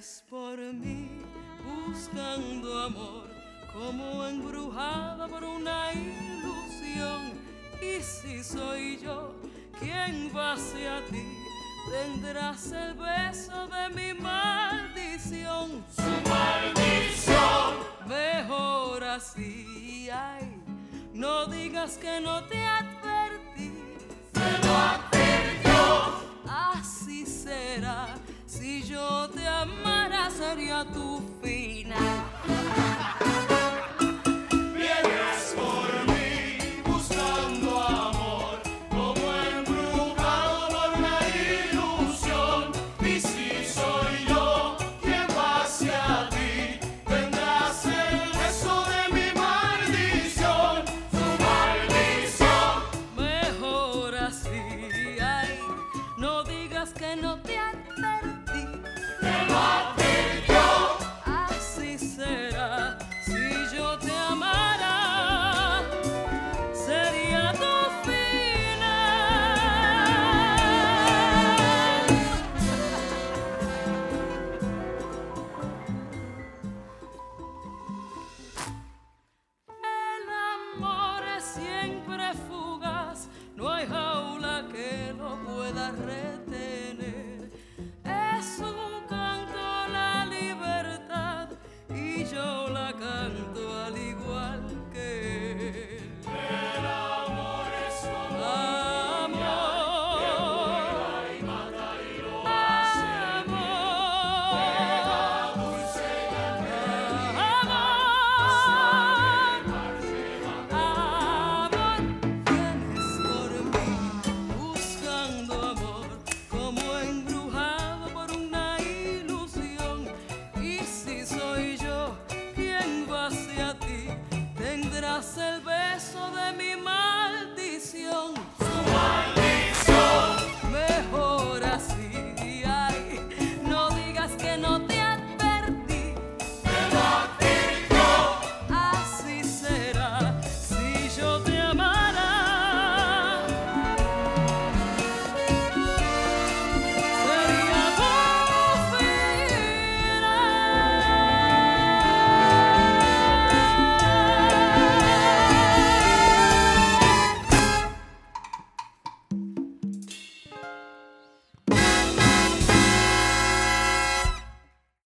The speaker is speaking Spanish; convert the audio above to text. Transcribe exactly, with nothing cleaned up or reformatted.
Vienes por mí buscando amor, como embrujada por una ilusión. Y si soy yo quien va hacia ti, tendrás el beso de mi maldición. Su maldición. Mejor así, ay, no digas que no te advertí. Me lo advirtió. Así será, si yo te amara sería tu final. Vienes por mí buscando amor, como embrujado por una ilusión. Y si soy yo quien va hacia ti, tendrás el beso de mi maldición. Su maldición. Mejor así, ay, no digas que no te advertí. Me lo advirtió. Así será, si yo te amara, sería tu final. El amor es siempre fugaz, no hay jaula que lo pueda retener.